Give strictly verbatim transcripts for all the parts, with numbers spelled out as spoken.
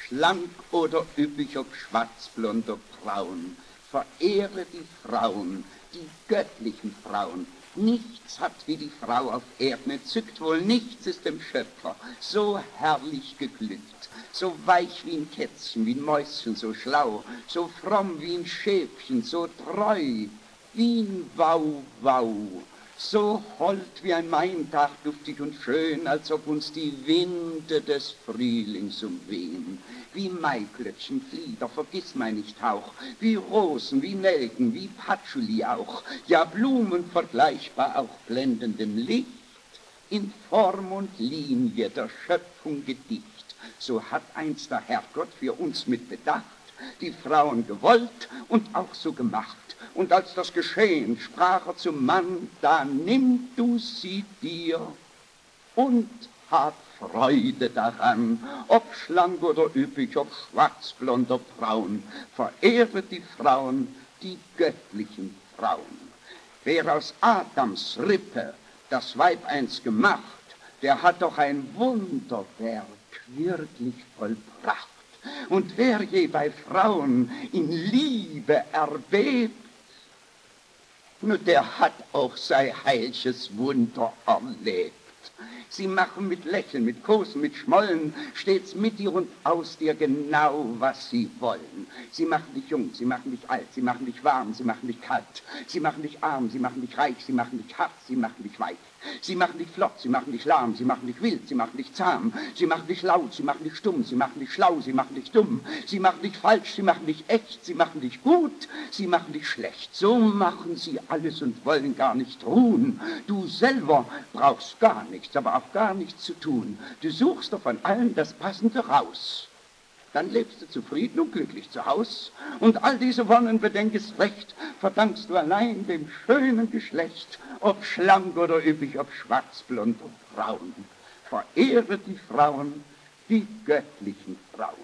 schlank oder üppig, ob schwarzblond, ob braun. Verehre die Frauen, die göttlichen Frauen. Nichts hat wie die Frau auf Erden entzückt, wohl nichts ist dem Schöpfer so herrlich geglückt, so weich wie ein Kätzchen, wie ein Mäuschen, so schlau, so fromm wie ein Schäfchen, so treu wie ein Wauwau, so hold wie ein Maintag, duftig und schön, als ob uns die Winde des Frühlings umwehen. Wie Maiglöckchen, Flieder, Vergissmeinnicht-Hauch, wie Rosen, wie Nelken, wie Patchouli auch, ja Blumen vergleichbar auch blendendem Licht, in Form und Linie der Schöpfung Gedicht. So hat einst der Herrgott für uns mit Bedacht die Frauen gewollt und auch so gemacht. Und als das geschehen, sprach er zum Mann, da nimm du sie dir und hab Freude daran, ob schlank oder üppig, ob schwarzblond oder braun, verehre die Frauen, die göttlichen Frauen. Wer aus Adams Rippe das Weib einst gemacht, der hat doch ein Wunderwerk wirklich vollbracht. Und wer je bei Frauen in Liebe erbebt, nur der hat auch sein heilches Wunder erlebt. Sie machen mit Lächeln, mit Kosen, mit Schmollen stets mit dir und aus dir genau, was sie wollen. Sie machen dich jung, sie machen dich alt, sie machen dich warm, sie machen dich kalt, sie machen dich arm, sie machen dich reich, sie machen dich hart, sie machen dich weich. Sie machen dich flott, sie machen dich lahm, sie machen dich wild, sie machen dich zahm, sie machen dich laut, sie machen dich stumm, sie machen dich schlau, sie machen dich dumm, sie machen dich falsch, sie machen dich echt, sie machen dich gut, sie machen dich schlecht. So machen sie alles und wollen gar nicht ruhen. Du selber brauchst gar nichts, aber auch gar nichts zu tun. Du suchst doch von allen das Passende raus. Dann lebst du zufrieden und glücklich zu Haus. Und all diese Wonnen, bedenk es recht, verdankst du allein dem schönen Geschlecht, ob schlank oder üppig, ob schwarzblond oder braun. Verehre die Frauen, die göttlichen Frauen.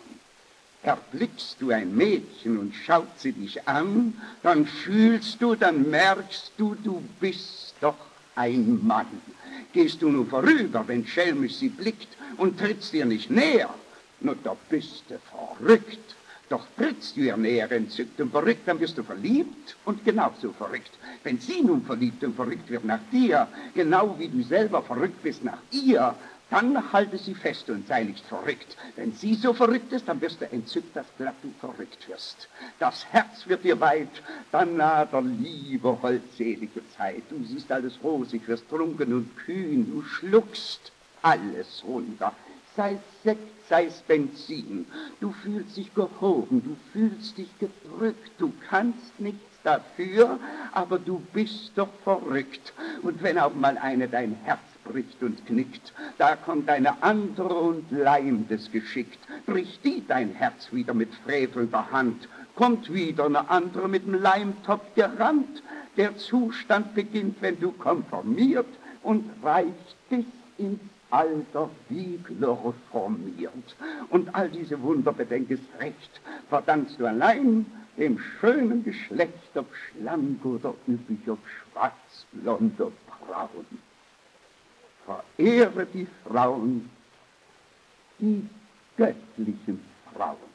Erblickst du ein Mädchen und schaut sie dich an, dann fühlst du, dann merkst du, du bist doch ein Mann. Gehst du nur vorüber, wenn schelmisch sie blickt und trittst ihr nicht näher, nur da bist du verrückt. Doch trittst du ihr näher entzückt und verrückt, dann wirst du verliebt und genauso verrückt. Wenn sie nun verliebt und verrückt wird nach dir, genau wie du selber verrückt bist nach ihr, dann halte sie fest und sei nicht verrückt. Wenn sie so verrückt ist, dann wirst du entzückt, dass glatt du verrückt wirst. Das Herz wird dir weit, dann naht der liebe, holdselige Zeit. Du siehst alles rosig, wirst trunken und kühn, du schluckst alles runter. Sei es Sekt, sei es Benzin, du fühlst dich gehoben, du fühlst dich gedrückt, du kannst nichts dafür, aber du bist doch verrückt. Und wenn auch mal eine dein Herz bricht und knickt, da kommt eine andere und leimt es geschickt, bricht die dein Herz wieder mit frevelnder Hand, kommt wieder eine andere mit dem Leimtopf gerannt. Der Zustand beginnt, wenn du konformiert und reicht bis ins Alter wie chloroformiert. Und all diese Wunder, bedenk es recht, verdankst du allein dem schönen Geschlecht, ob schlank oder üppig, ob schwarzblond oder braun. Verehre die Frauen, die göttlichen Frauen.